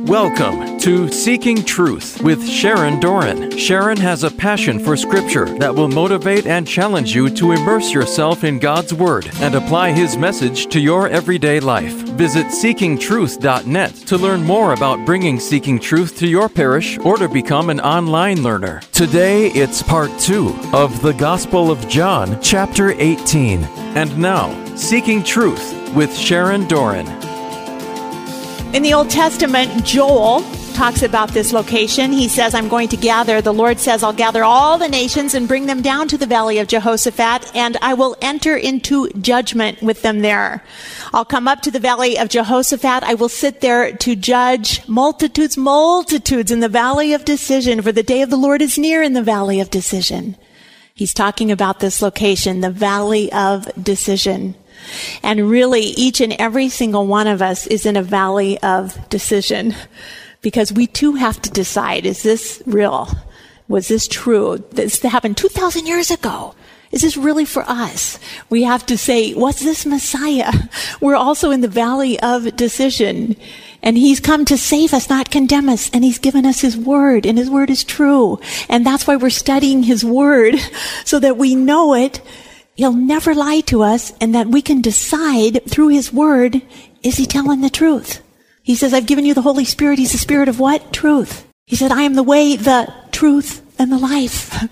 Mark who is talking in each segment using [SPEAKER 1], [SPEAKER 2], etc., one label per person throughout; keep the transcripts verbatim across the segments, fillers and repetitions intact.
[SPEAKER 1] Welcome to Seeking Truth with Sharon Doran. Sharon has a passion for Scripture that will motivate and challenge you to immerse yourself in God's Word and apply His message to your everyday life. Visit seeking truth dot net to learn more about bringing Seeking Truth to your parish or to become an online learner. Today, it's part two of the Gospel of John, chapter eighteen. And now, Seeking Truth with Sharon Doran.
[SPEAKER 2] In the Old Testament, Joel talks about this location. He says, I'm going to gather, the Lord says, I'll gather all the nations and bring them down to the valley of Jehoshaphat, and I will enter into judgment with them there. I'll come up to the valley of Jehoshaphat. I will sit there to judge multitudes, multitudes in the valley of decision, for the day of the Lord is near in the valley of decision. He's talking about this location, the valley of decision. And really, each and every single one of us is in a valley of decision, because we too have to decide, is this real? Was this true? This happened two thousand years ago. Is this really for us? We have to say, was this Messiah? We're also in the valley of decision. And He's come to save us, not condemn us. And He's given us His Word, and His Word is true. And that's why we're studying His Word, so that we know it. He'll never lie to us, and that we can decide through His Word, is He telling the truth? He says, I've given you the Holy Spirit. He's the Spirit of what? Truth. He said, I am the way, the truth, and the life.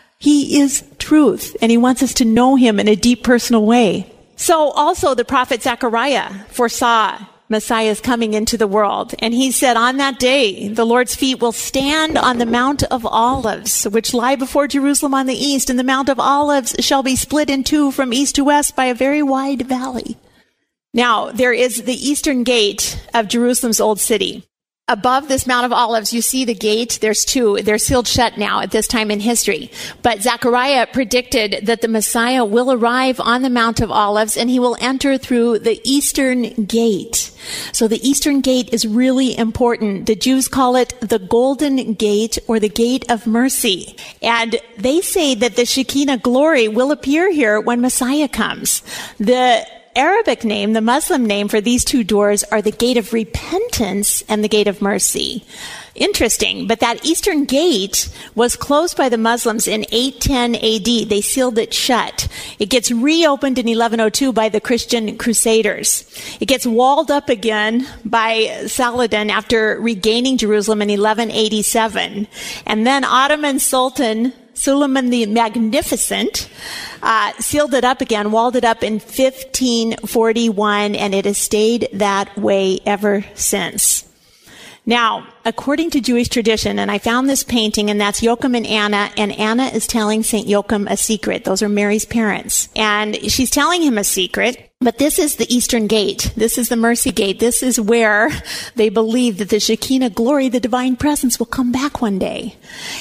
[SPEAKER 2] He is truth, and He wants us to know Him in a deep personal way. So also the prophet Zechariah foresaw Messiah is coming into the world. And he said, on that day, the Lord's feet will stand on the Mount of Olives, which lie before Jerusalem on the east, and the Mount of Olives shall be split in two from east to west by a very wide valley. Now, there is the eastern gate of Jerusalem's old city. Above this Mount of Olives, you see the gate. There's two. They're sealed shut now at this time in history. But Zechariah predicted that the Messiah will arrive on the Mount of Olives, and He will enter through the eastern gate. So the eastern gate is really important. The Jews call it the Golden Gate, or the Gate of Mercy. And they say that the Shekinah glory will appear here when Messiah comes. The Arabic name, the Muslim name for these two doors, are the Gate of Repentance and the Gate of Mercy. Interesting, but that eastern gate was closed by the Muslims in eight ten A D. They sealed it shut. It gets reopened in eleven oh two by the Christian Crusaders. It gets walled up again by Saladin after regaining Jerusalem in eleven eighty-seven. And then Ottoman Sultan Suleiman the Magnificent uh, sealed it up again, walled it up in fifteen forty-one, and it has stayed that way ever since. Now, according to Jewish tradition, and I found this painting, and that's Joachim and Anna, and Anna is telling Saint Joachim a secret. Those are Mary's parents. And she's telling him a secret, but this is the Eastern Gate. This is the Mercy Gate. This is where they believe that the Shekinah glory, the divine presence, will come back one day.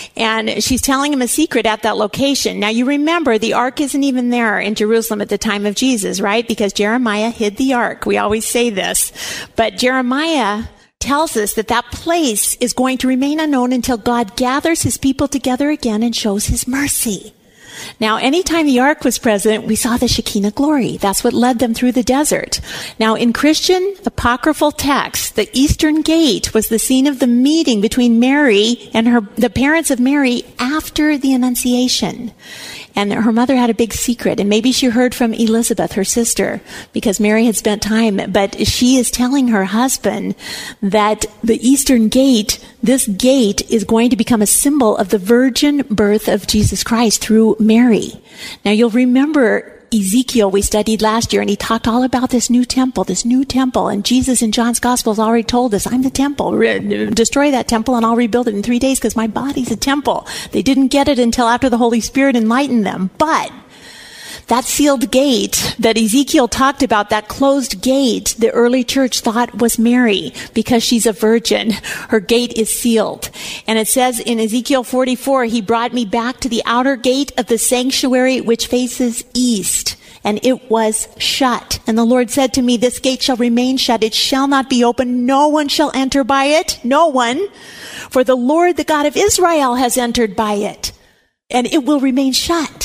[SPEAKER 2] And she's telling him a secret at that location. Now, you remember, the ark isn't even there in Jerusalem at the time of Jesus, right? Because Jeremiah hid the ark. We always say this. But Jeremiah tells us that that place is going to remain unknown until God gathers His people together again and shows His mercy. Now, anytime the ark was present, we saw the Shekinah glory. That's what led them through the desert. Now, in Christian apocryphal texts, the Eastern Gate was the scene of the meeting between Mary and her, the parents of Mary after the Annunciation. And her mother had a big secret, and maybe she heard from Elizabeth, her sister, because Mary had spent time, but she is telling her husband that the Eastern Gate, this gate, is going to become a symbol of the virgin birth of Jesus Christ through Mary. Now, you'll remember Ezekiel we studied last year, and he talked all about this new temple, this new temple. And Jesus in John's Gospel has already told us, I'm the temple. Re- destroy that temple and I'll rebuild it in three days because my body's a temple. They didn't get it until after the Holy Spirit enlightened them. But that sealed gate that Ezekiel talked about, that closed gate, the early church thought was Mary because she's a virgin. Her gate is sealed. And it says in Ezekiel forty-four, He brought me back to the outer gate of the sanctuary which faces east. And it was shut. And the Lord said to me, this gate shall remain shut. It shall not be opened. No one shall enter by it. No one. For the Lord, the God of Israel, has entered by it. And it will remain shut.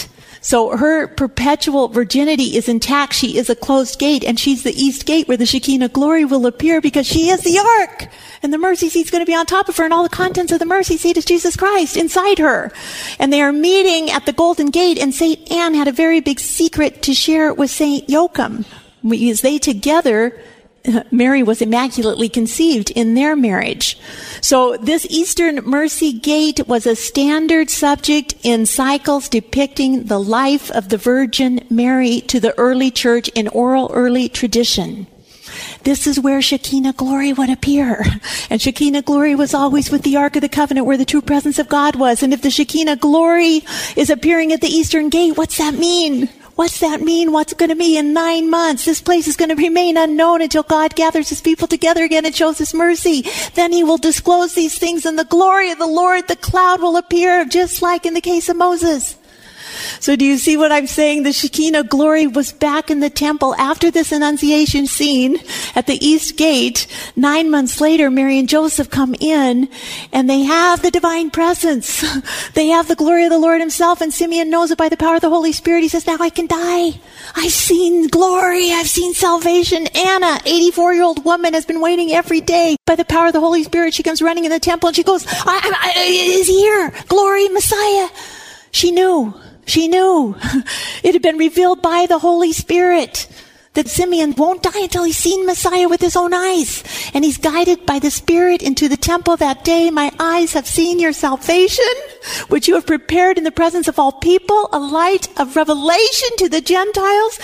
[SPEAKER 2] So her perpetual virginity is intact. She is a closed gate, and she's the east gate where the Shekinah glory will appear because she is the ark. And the mercy seat's going to be on top of her, and all the contents of the mercy seat is Jesus Christ inside her. And they are meeting at the Golden Gate, and Saint Anne had a very big secret to share with Saint Joachim. Because they together, Mary was immaculately conceived in their marriage. So this Eastern Mercy Gate was a standard subject in cycles depicting the life of the Virgin Mary to the early church in oral early tradition. This is where Shekinah glory would appear. And Shekinah glory was always with the Ark of the Covenant where the true presence of God was. And if the Shekinah glory is appearing at the Eastern Gate, what's that mean? What's that mean? What's it going to be in nine months? This place is going to remain unknown until God gathers his people together again and shows his mercy. Then he will disclose these things, and the glory of the Lord, the cloud will appear, just like in the case of Moses. So do you see what I'm saying? The Shekinah glory was back in the temple after this Annunciation scene at the East Gate. Nine months later, Mary and Joseph come in, and they have the divine presence. They have the glory of the Lord himself, and Simeon knows it by the power of the Holy Spirit. He says, now I can die. I've seen glory. I've seen salvation. Anna, eighty-four-year-old woman, has been waiting every day. By the power of the Holy Spirit, she comes running in the temple, and she goes, I, I, I, is here. Glory, Messiah. She knew. She knew. It had been revealed by the Holy Spirit that Simeon won't die until he's seen Messiah with his own eyes. And he's guided by the Spirit into the temple that day. My eyes have seen your salvation, which you have prepared in the presence of all people, a light of revelation to the Gentiles,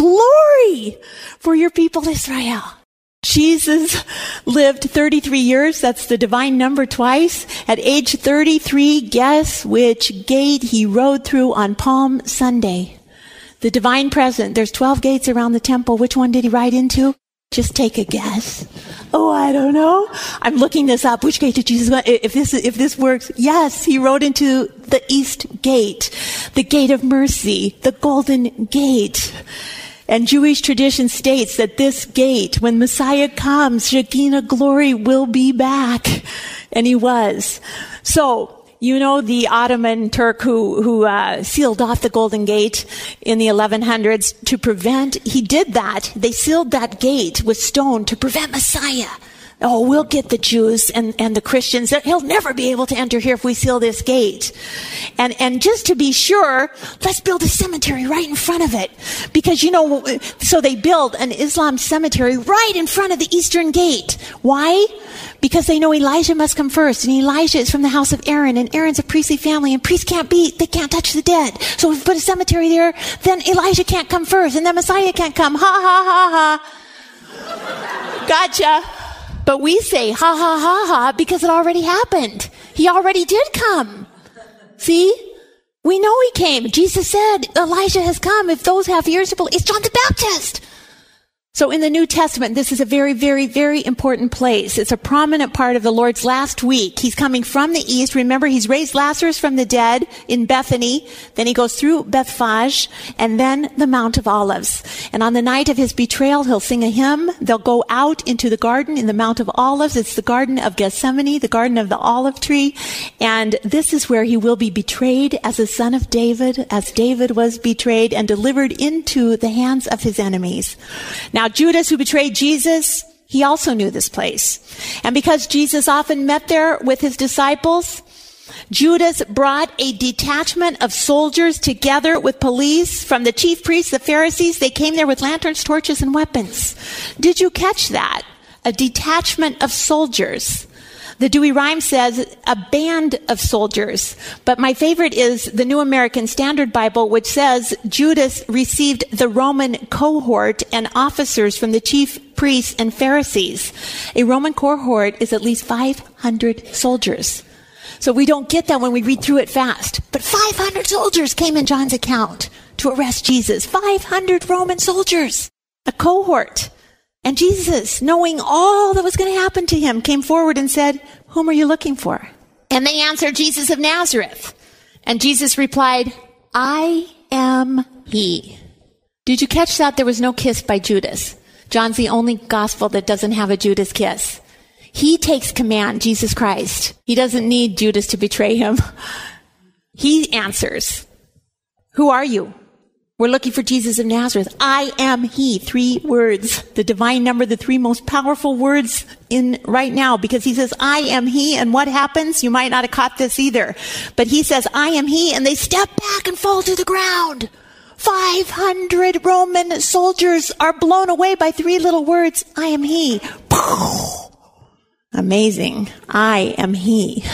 [SPEAKER 2] glory for your people Israel. Jesus lived thirty-three years. That's the divine number twice. At age thirty-three, guess which gate he rode through on Palm Sunday? The divine present. There's twelve gates around the temple. Which one did he ride into? Just take a guess. Oh, I don't know. I'm looking this up. Which gate did Jesus go? If this, if this works, yes, he rode into the East Gate, the gate of mercy, the Golden Gate. And Jewish tradition states that this gate, when Messiah comes, Shekinah glory will be back. And he was. So, you know, the Ottoman Turk who, who, uh, sealed off the Golden Gate in the eleven hundreds to prevent, he did that. They sealed that gate with stone to prevent Messiah. Oh, we'll get the Jews and, and the Christians. He'll never be able to enter here if we seal this gate. And, and just to be sure, let's build a cemetery right in front of it. Because, you know, so they build an Islam cemetery right in front of the Eastern Gate. Why? Because they know Elijah must come first. And Elijah is from the house of Aaron. And Aaron's a priestly family. And priests can't be, they can't touch the dead. So if we put a cemetery there, then Elijah can't come first. And then Messiah can't come. Ha, ha, ha, ha. Gotcha. But we say, ha, ha, ha, ha, because it already happened. He already did come. See? We know he came. Jesus said, Elijah has come. If those have ears to believe, it's John the Baptist. So in the New Testament, this is a very, very, very important place. It's a prominent part of the Lord's last week. He's coming from the east. Remember, he's raised Lazarus from the dead in Bethany. Then he goes through Bethphage and then the Mount of Olives. And on the night of his betrayal, he'll sing a hymn. They'll go out into the garden in the Mount of Olives. It's the Garden of Gethsemane, the Garden of the Olive Tree. And this is where he will be betrayed as a son of David, as David was betrayed and delivered into the hands of his enemies. Now, Now, Judas, who betrayed Jesus, he also knew this place. And because Jesus often met there with his disciples, Judas brought a detachment of soldiers together with police from the chief priests, the Pharisees. They came there with lanterns, torches, and weapons. Did you catch that? A detachment of soldiers. The Dewey Rhyme says a band of soldiers. But my favorite is the New American Standard Bible, which says Judas received the Roman cohort and officers from the chief priests and Pharisees. A Roman cohort is at least five hundred soldiers. So we don't get that when we read through it fast. But five hundred soldiers came in John's account to arrest Jesus. five hundred Roman soldiers. A cohort. And Jesus, knowing all that was going to happen to him, came forward and said, whom are you looking for? And they answered, Jesus of Nazareth. And Jesus replied, I am he. Did you catch that? There was no kiss by Judas. John's the only gospel that doesn't have a Judas kiss. He takes command, Jesus Christ. He doesn't need Judas to betray him. He answers. Who are you? We're looking for Jesus of Nazareth. I am he. Three words. The divine number, the three most powerful words in right now, because he says, I am he. And what happens? You might not have caught this either. But he says, I am he. And they step back and fall to the ground. five hundred Roman soldiers are blown away by three little words. I am he. Amazing. I am he.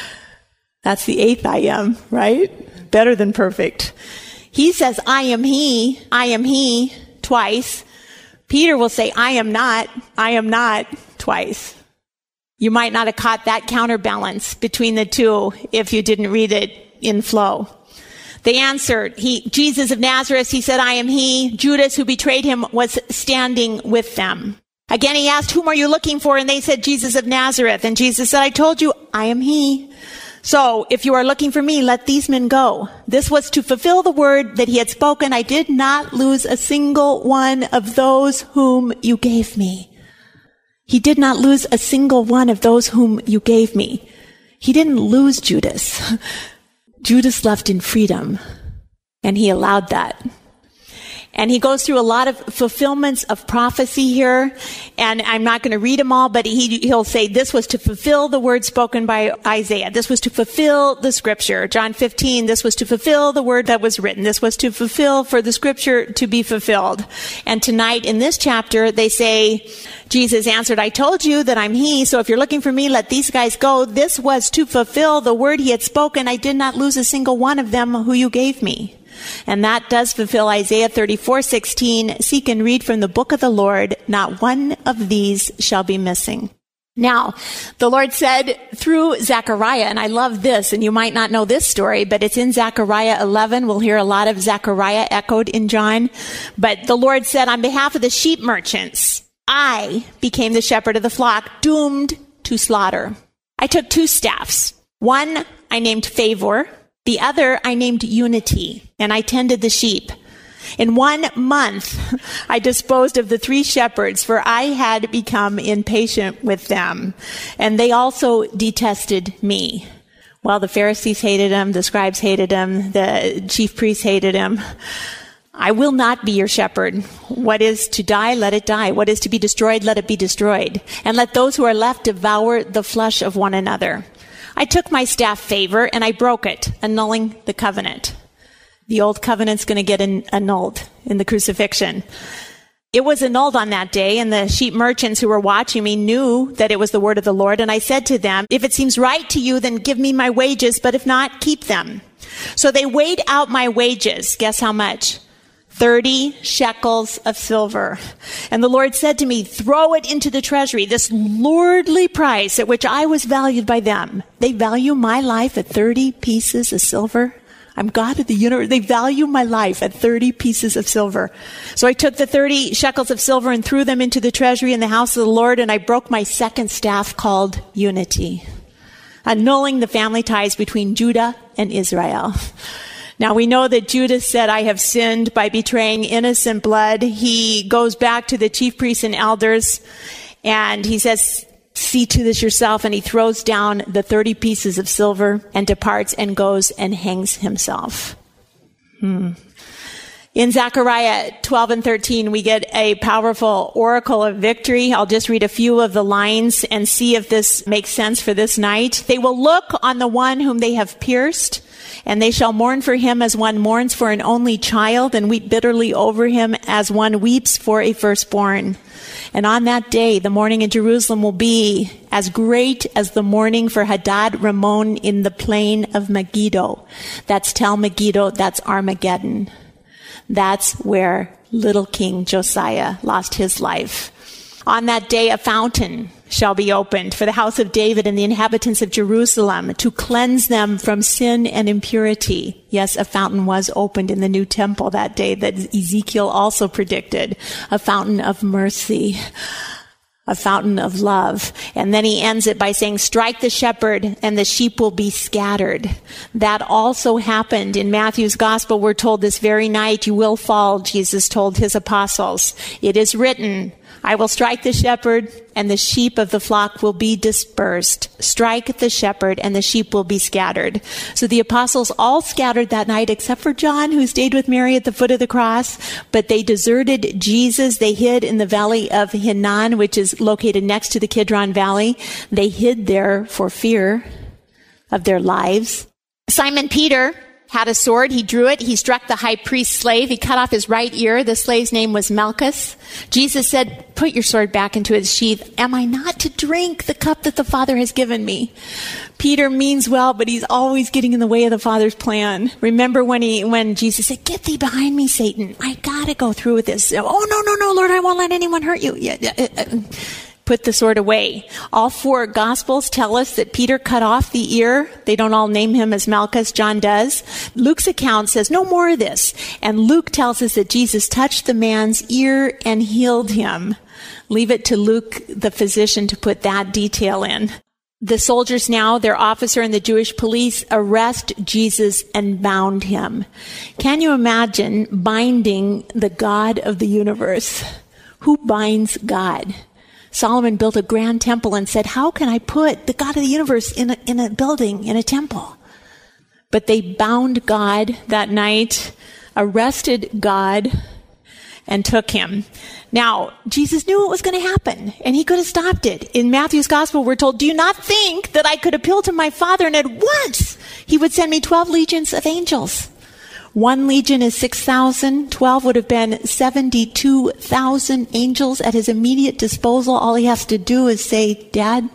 [SPEAKER 2] That's the eighth I am, right? Better than perfect. He says, I am he, I am he, twice. Peter will say, I am not, I am not, twice. You might not have caught that counterbalance between the two if you didn't read it in flow. They answered, he, Jesus of Nazareth, he said, I am he. Judas, who betrayed him, was standing with them. Again, he asked, whom are you looking for? And they said, Jesus of Nazareth. And Jesus said, I told you, I am he. So, if you are looking for me, let these men go. This was to fulfill the word that he had spoken. I did not lose a single one of those whom you gave me. He did not lose a single one of those whom you gave me. He didn't lose Judas. Judas left in freedom, and he allowed that. And he goes through a lot of fulfillments of prophecy here. And I'm not going to read them all, but he, he'll say this was to fulfill the word spoken by Isaiah. This was to fulfill the scripture. John fifteen, this was to fulfill the word that was written. This was to fulfill for the scripture to be fulfilled. And tonight in this chapter, they say, Jesus answered, I told you that I'm he. So if you're looking for me, let these guys go. This was to fulfill the word he had spoken. I did not lose a single one of them who you gave me. And that does fulfill Isaiah thirty-four sixteen. Seek and read from the book of the Lord. Not one of these shall be missing. Now, the Lord said through Zechariah, and I love this, and you might not know this story, but it's in Zechariah eleven. We'll hear a lot of Zechariah echoed in John. But the Lord said, on behalf of the sheep merchants, I became the shepherd of the flock, doomed to slaughter. I took two staffs. One I named Favor. The other I named Unity, and I tended the sheep. In one month, I disposed of the three shepherds, for I had become impatient with them, and they also detested me. Well, the Pharisees hated him, the scribes hated him, the chief priests hated him. I will not be your shepherd. What is to die, let it die. What is to be destroyed, let it be destroyed. And let those who are left devour the flesh of one another. I took my staff Favor and I broke it, annulling the covenant. The old covenant's going to get an- annulled in the crucifixion. It was annulled on that day, and the sheep merchants who were watching me knew that it was the word of the Lord. And I said to them, if it seems right to you, then give me my wages, but if not, keep them. So they weighed out my wages. Guess how much? Thirty shekels of silver. And the Lord said to me, throw it into the treasury, this lordly price at which I was valued by them. They value my life at thirty pieces of silver. I'm God of the universe. They value my life at thirty pieces of silver. So I took the thirty shekels of silver and threw them into the treasury in the house of the Lord, and I broke my second staff called Unity, annulling the family ties between Judah and Israel. Now we know that Judas said, I have sinned by betraying innocent blood. He goes back to the chief priests and elders and he says, see to this yourself. And he throws down the thirty pieces of silver and departs and goes and hangs himself. Hmm. In Zechariah twelve and thirteen, we get a powerful oracle of victory. I'll just read a few of the lines and see if this makes sense for this night. They will look on the one whom they have pierced, and they shall mourn for him as one mourns for an only child, and weep bitterly over him as one weeps for a firstborn. And on that day, the mourning in Jerusalem will be as great as the mourning for Hadad Ramon in the plain of Megiddo. That's Tel Megiddo, that's Armageddon. That's where little King Josiah lost his life. On that day, a fountain shall be opened for the house of David and the inhabitants of Jerusalem to cleanse them from sin and impurity. Yes, a fountain was opened in the new temple that day that Ezekiel also predicted. A fountain of mercy. A fountain of love. And then he ends it by saying, strike the shepherd and the sheep will be scattered. That also happened in Matthew's gospel. We're told this very night, you will fall, Jesus told his apostles. It is written, I will strike the shepherd, and the sheep of the flock will be dispersed. Strike the shepherd, and the sheep will be scattered. So the apostles all scattered that night, except for John, who stayed with Mary at the foot of the cross. But they deserted Jesus. They hid in the valley of Hinnom, which is located next to the Kidron Valley. They hid there for fear of their lives. Simon Peter had a sword. He drew it. He struck the high priest's slave. He cut off his right ear. The slave's name was Malchus. Jesus said, put your sword back into its sheath. Am I not to drink the cup that the Father has given me? Peter means well, but he's always getting in the way of the Father's plan. Remember when he, when Jesus said, get thee behind me, Satan. I gotta go through with this. Oh, no, no, no, Lord, I won't let anyone hurt you. Yeah, yeah, uh, Put the sword away. All four Gospels tell us that Peter cut off the ear. They don't all name him as Malchus. John does. Luke's account says no more of this. And Luke tells us that Jesus touched the man's ear and healed him. Leave it to Luke, the physician, to put that detail in. The soldiers now, their officer and the Jewish police, arrest Jesus and bound him. Can you imagine binding the God of the universe? Who binds God? Solomon built a grand temple and said, how can I put the God of the universe in a, in a building, in a temple? But they bound God that night, arrested God, and took him. Now, Jesus knew what was going to happen, and he could have stopped it. In Matthew's gospel, we're told, do you not think that I could appeal to my Father, and at once he would send me twelve legions of angels? One legion is six thousand. Twelve would have been seventy-two thousand angels at his immediate disposal. All he has to do is say, Dad.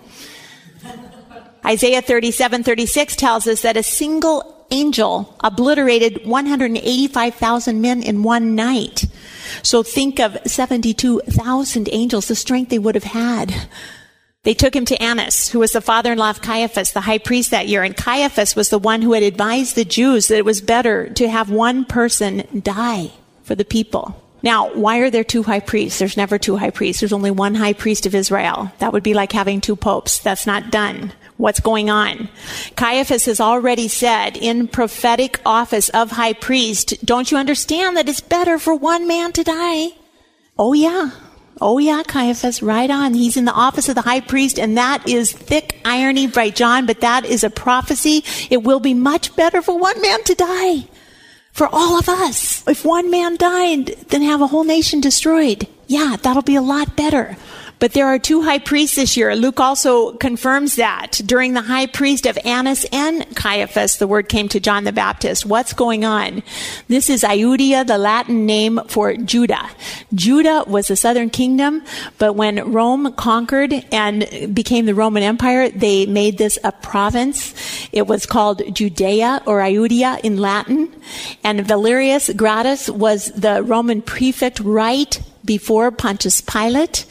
[SPEAKER 2] Isaiah thirty-seven thirty-six tells us that a single angel obliterated one hundred eighty-five thousand men in one night. So think of seventy-two thousand angels, the strength they would have had. They took him to Annas, who was the father-in-law of Caiaphas, the high priest that year. And Caiaphas was the one who had advised the Jews that it was better to have one person die for the people. Now, why are there two high priests? There's never two high priests. There's only one high priest of Israel. That would be like having two popes. That's not done. What's going on? Caiaphas has already said in prophetic office of high priest, don't you understand that it's better for one man to die? Oh, yeah. Oh, yeah, Caiaphas, right on. He's in the office of the high priest, and that is thick irony by John, but that is a prophecy. It will be much better for one man to die. For all of us. If one man died, then have a whole nation destroyed. Yeah, that'll be a lot better. But there are two high priests this year. Luke also confirms that. During the high priest of Annas and Caiaphas, the word came to John the Baptist. What's going on? This is Iudea, the Latin name for Judah. Judah was a southern kingdom, but when Rome conquered and became the Roman Empire, they made this a province. It was called Judea or Iudea in Latin. And Valerius Gratus was the Roman prefect right before Pontius Pilate,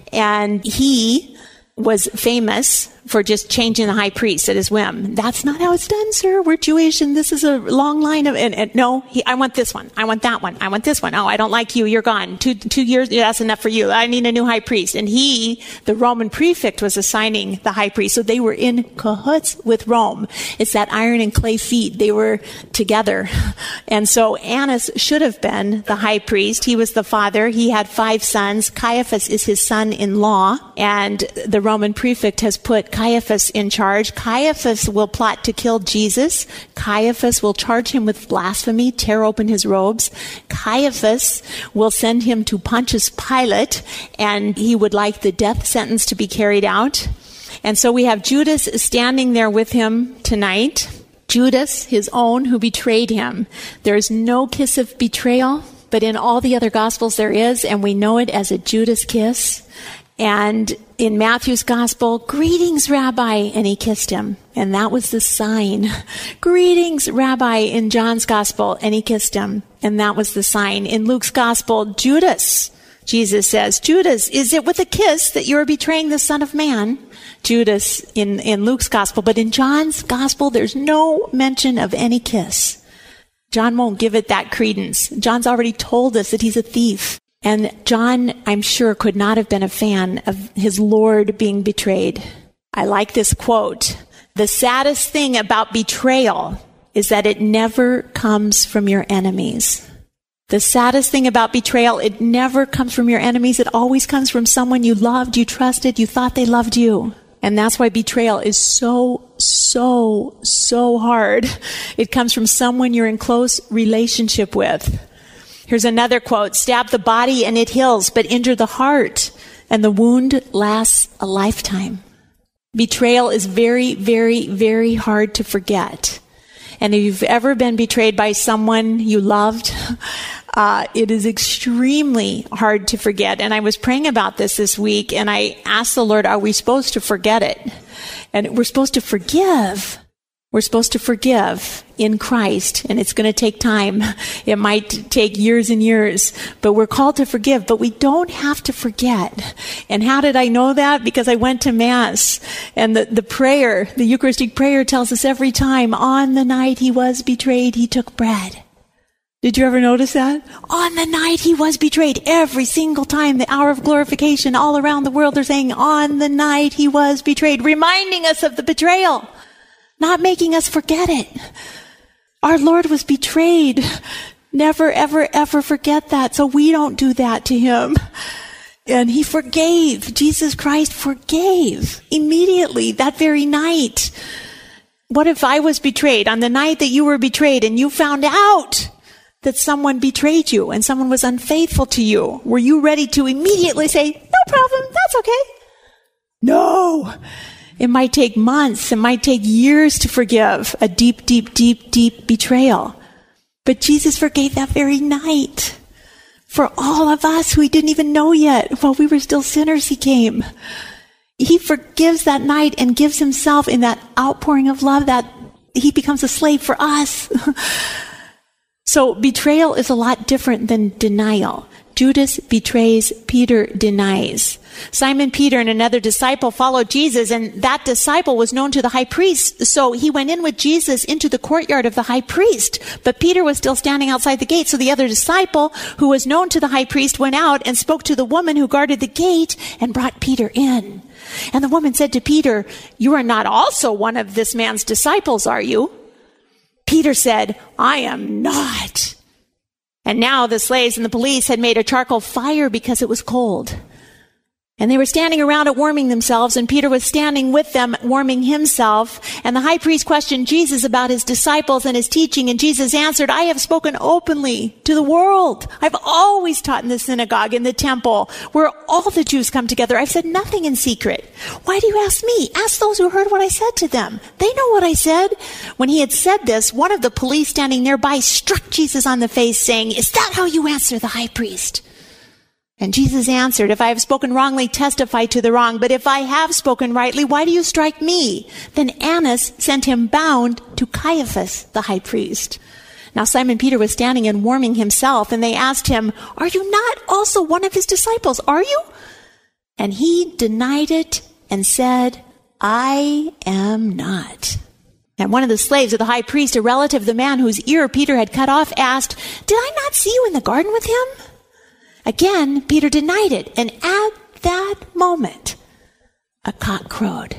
[SPEAKER 2] and he was famous for just changing the high priest at his whim. That's not how it's done, sir. We're Jewish, and this is a long line of, and, and no, he, I want this one. I want that one. I want this one. Oh, I don't like you. You're gone. Two, two years, yeah, that's enough for you. I need a new high priest. And he, the Roman prefect, was assigning the high priest. So they were in cahoots with Rome. It's that iron and clay feet. They were together. And so Annas should have been the high priest. He was the father. He had five sons. Caiaphas is his son-in-law. And the Roman prefect has put Caiaphas in charge. Caiaphas will plot to kill Jesus. Caiaphas will charge him with blasphemy, tear open his robes. Caiaphas will send him to Pontius Pilate, and he would like the death sentence to be carried out. And so we have Judas standing there with him tonight. Judas, his own, who betrayed him. There is no kiss of betrayal, but in all the other Gospels there is, and we know it as a Judas kiss. And in Matthew's gospel, greetings, Rabbi, and he kissed him. And that was the sign. Greetings, Rabbi, in John's gospel, and he kissed him. And that was the sign. In Luke's gospel, Judas, Jesus says, Judas, is it with a kiss that you are betraying the Son of Man? Judas in, in Luke's gospel. But in John's gospel, there's no mention of any kiss. John won't give it that credence. John's already told us that he's a thief. And John, I'm sure, could not have been a fan of his Lord being betrayed. I like this quote. The saddest thing about betrayal is that it never comes from your enemies. The saddest thing about betrayal, it never comes from your enemies. It always comes from someone you loved, you trusted, you thought they loved you. And that's why betrayal is so, so, so hard. It comes from someone you're in close relationship with. Here's another quote. Stab the body and it heals, but injure the heart and the wound lasts a lifetime. Betrayal is very, very, very hard to forget. And if you've ever been betrayed by someone you loved, uh, it is extremely hard to forget. And I was praying about this this week, and I asked the Lord, are we supposed to forget it? And we're supposed to forgive. We're supposed to forgive in Christ, and it's going to take time. It might take years and years, but we're called to forgive, but we don't have to forget. And how did I know that? Because I went to Mass, and the, the prayer, the Eucharistic prayer tells us every time, on the night he was betrayed, he took bread. Did you ever notice that? On the night he was betrayed, every single time, the hour of glorification, all around the world, they're saying, on the night he was betrayed, reminding us of the betrayal. Not making us forget it. Our Lord was betrayed. Never, ever, ever forget that. So we don't do that to him. And he forgave. Jesus Christ forgave immediately that very night. What if I was betrayed on the night that you were betrayed and you found out that someone betrayed you and someone was unfaithful to you? Were you ready to immediately say, no problem, that's okay? No. It might take months, it might take years to forgive a deep, deep, deep, deep betrayal. But Jesus forgave that very night. For all of us who he didn't even know yet, while we were still sinners, he came. He forgives that night and gives himself in that outpouring of love that he becomes a slave for us. So betrayal is a lot different than denial. Judas betrays, Peter denies. Simon Peter and another disciple followed Jesus, and that disciple was known to the high priest. So he went in with Jesus into the courtyard of the high priest. But Peter was still standing outside the gate. So the other disciple, who was known to the high priest, went out and spoke to the woman who guarded the gate and brought Peter in. And the woman said to Peter, you are not also one of this man's disciples, are you? Peter said, I am not. And now the slaves and the police had made a charcoal fire because it was cold. And they were standing around it warming themselves, and Peter was standing with them warming himself. And the high priest questioned Jesus about his disciples and his teaching, and Jesus answered, I have spoken openly to the world. I've always taught in the synagogue, in the temple, where all the Jews come together. I've said nothing in secret. Why do you ask me? Ask those who heard what I said to them. They know what I said. When he had said this, one of the police standing nearby struck Jesus on the face, saying, is that how you answer the high priest? And Jesus answered, if I have spoken wrongly, testify to the wrong. But if I have spoken rightly, why do you strike me? Then Annas sent him bound to Caiaphas, the high priest. Now Simon Peter was standing and warming himself, and they asked him, are you not also one of his disciples? Are you? And he denied it and said, I am not. And one of the slaves of the high priest, a relative of the man whose ear Peter had cut off, asked, did I not see you in the garden with him? Again, Peter denied it, and at that moment, a cock crowed.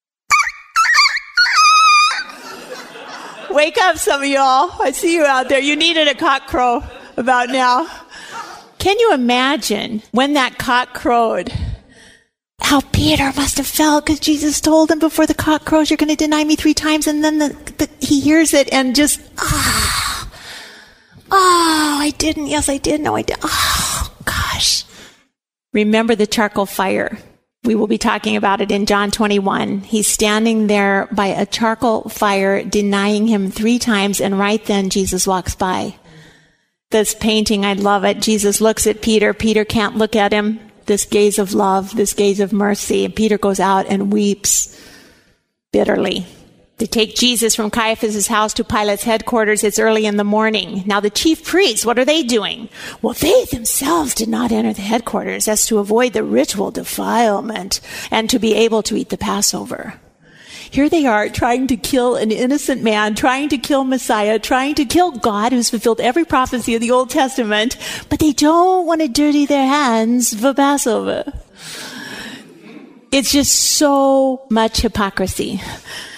[SPEAKER 2] Wake up, some of y'all. I see you out there. You needed a cock crow about now. Can you imagine when that cock crowed, how Peter must have felt, because Jesus told him before the cock crows, you're going to deny me three times, and then the, the, he hears it and just, ah, oh, I didn't. Yes, I did. No, I did. Oh. Gosh. Remember the charcoal fire. We will be talking about it in John twenty-one. He's standing there by a charcoal fire, denying him three times, and right then Jesus walks by. This painting, I love it. Jesus looks at Peter. Peter can't look at him. This gaze of love, this gaze of mercy. And Peter goes out and weeps bitterly. They take Jesus from Caiaphas' house to Pilate's headquarters. It's early in the morning. Now the chief priests, what are they doing? Well, they themselves did not enter the headquarters as to avoid the ritual defilement and to be able to eat the Passover. Here they are trying to kill an innocent man, trying to kill Messiah, trying to kill God who's fulfilled every prophecy of the Old Testament, but they don't want to dirty their hands for Passover. It's just so much hypocrisy.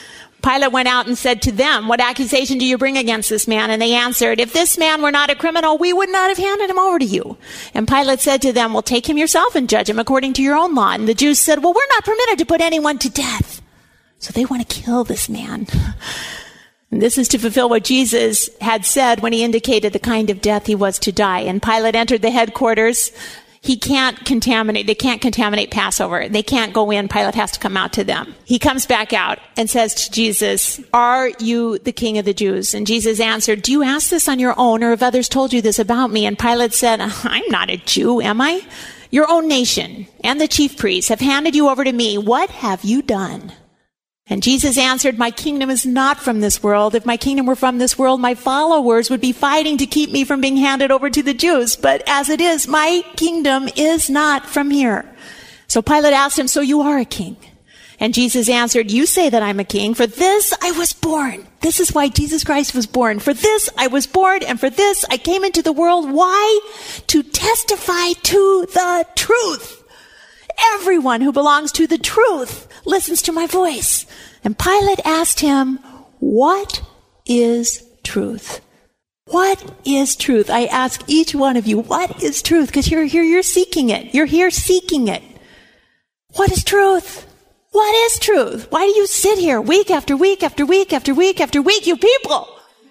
[SPEAKER 2] Pilate went out and said to them, what accusation do you bring against this man? And they answered, if this man were not a criminal, we would not have handed him over to you. And Pilate said to them, well, take him yourself and judge him according to your own law. And the Jews said, well, we're not permitted to put anyone to death. So they want to kill this man. And this is to fulfill what Jesus had said when he indicated the kind of death he was to die. And Pilate entered the headquarters. He can't contaminate, they can't contaminate Passover. They can't go in. Pilate has to come out to them. He comes back out and says to Jesus, are you the king of the Jews? And Jesus answered, do you ask this on your own, or have others told you this about me? And Pilate said, I'm not a Jew, am I? Your own nation and the chief priests have handed you over to me. What have you done? And Jesus answered, my kingdom is not from this world. If my kingdom were from this world, my followers would be fighting to keep me from being handed over to the Jews. But as it is, my kingdom is not from here. So Pilate asked him, so you are a king? And Jesus answered, you say that I'm a king. For this I was born. This is why Jesus Christ was born. For this I was born, and for this I came into the world. Why? To testify to the truth. Everyone who belongs to the truth listens to my voice. And Pilate asked him, what is truth? What is truth? I ask each one of you, what is truth? Because you're here, you're seeking it. You're here seeking it. What is truth? What is truth? Why do you sit here week after week after week after week after week, you people?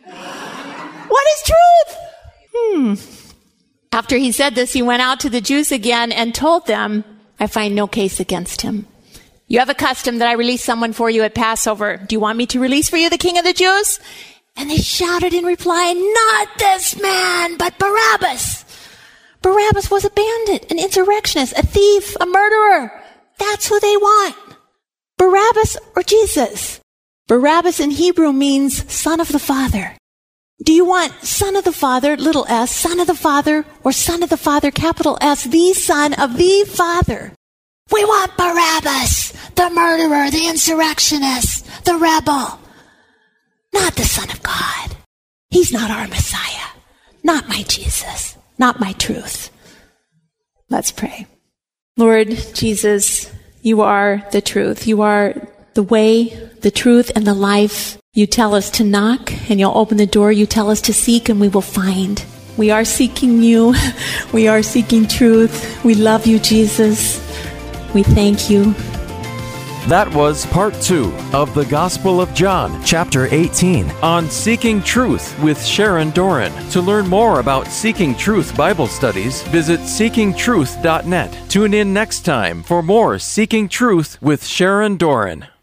[SPEAKER 2] What is truth? Hmm. After he said this, he went out to the Jews again and told them, I find no case against him. You have a custom that I release someone for you at Passover. Do you want me to release for you the king of the Jews? And they shouted in reply, not this man, but Barabbas. Barabbas was a bandit, an insurrectionist, a thief, a murderer. That's who they want. Barabbas or Jesus? Barabbas in Hebrew means son of the Father. Do you want son of the Father, little s, son of the Father, or son of the Father, capital S, the son of the Father? We want Barabbas, the murderer, the insurrectionist, the rebel. Not the Son of God. He's not our Messiah. Not my Jesus. Not my truth. Let's pray. Lord Jesus, you are the truth. You are the way, the truth, and the life. You tell us to knock, and you'll open the door. You tell us to seek, and we will find. We are seeking you. We are seeking truth. We love you, Jesus. We thank you.
[SPEAKER 1] That was part two of the Gospel of John, chapter eighteen, on Seeking Truth with Sharon Doran. To learn more about Seeking Truth Bible studies, visit seeking truth dot net. Tune in next time for more Seeking Truth with Sharon Doran.